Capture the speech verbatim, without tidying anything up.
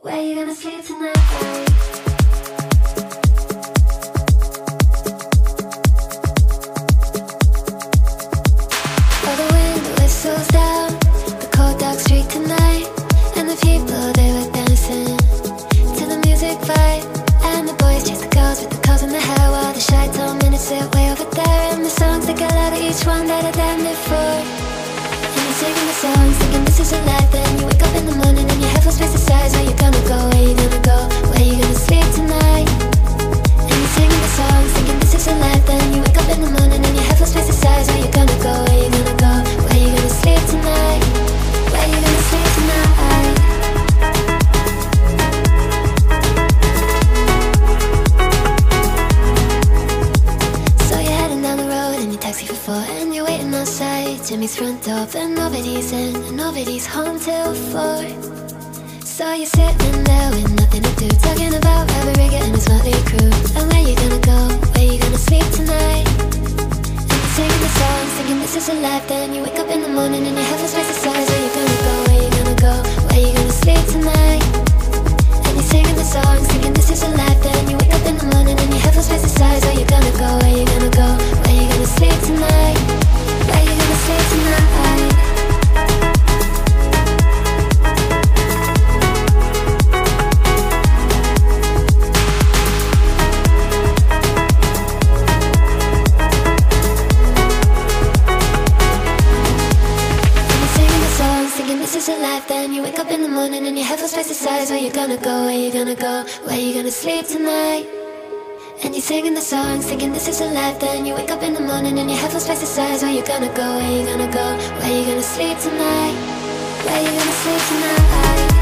Where you gonna sleep tonight? Each one better than before. And you're singing the songs, thinking this is your life. Then you wake up in the morning and you have no space to size. Where you gonna go, where you gonna go, where you gonna sleep tonight? And you're singing the songs, thinking this is your life. Then you wake up in the morning and you have no space to size. Where you gonna go, where you gonna go, where you gonna sleep tonight? Where you gonna sleep tonight? And you're waiting outside Jimmy's front door, but nobody's in and nobody's home till four. So you're sitting there with nothing to do, talking about Robert Riggett and his motley crew. And where you gonna go, where you gonna sleep tonight? And you're singing the songs, thinking this is your life. Then you wake up in the morning and you have no space to size. Where you gonna go, where you gonna go, where you gonna sleep tonight? And you're singing the songs, thinking this is your life. Then you wake up in the morning and you have no space to size. Where you gonna go, where you gonna go, where you gonna sleep tonight? Where you gonna sleep tonight? This is your life, then you wake up in the morning and you have no space to size. Where you gonna go, where you gonna go, where you gonna sleep tonight? And you're singing the songs, thinking this is your life. Then you wake up in the morning and you have no space to size. Where you gonna go, where you gonna go, where you gonna sleep tonight? Where you gonna sleep tonight?